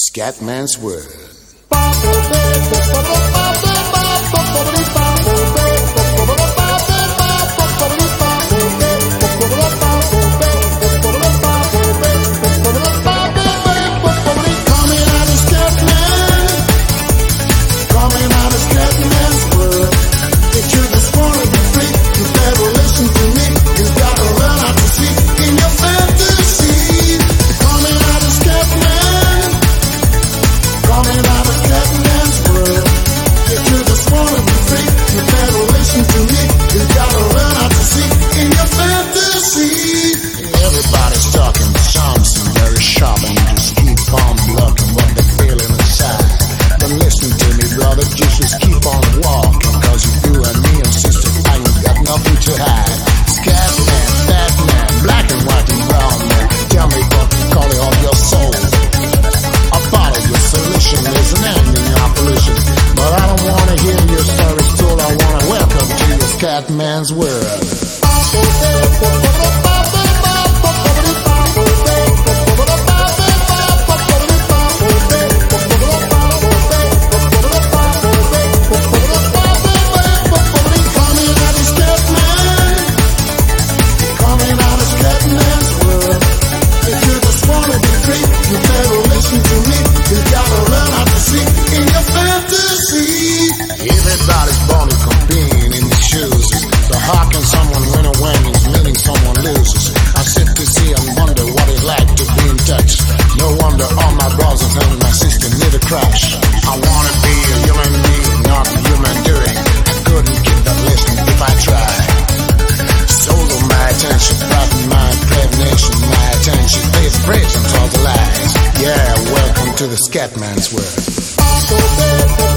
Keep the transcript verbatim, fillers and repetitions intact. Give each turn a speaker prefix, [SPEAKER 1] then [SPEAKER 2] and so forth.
[SPEAKER 1] Scatman's Word. Scatman's World. Everybody's born to compete in the shoes. So how can someone win or win is meaning someone loses? I sit to see and wonder what it's like to be in touch. No wonder all my brothers and my sisters need a crash. I wanna be a human being, not a human doing. I couldn't keep that listening if I tried. Solo my attention, broaden my pregnation, my attention, face breaks and all the lies. Yeah, welcome to the Scatman's World.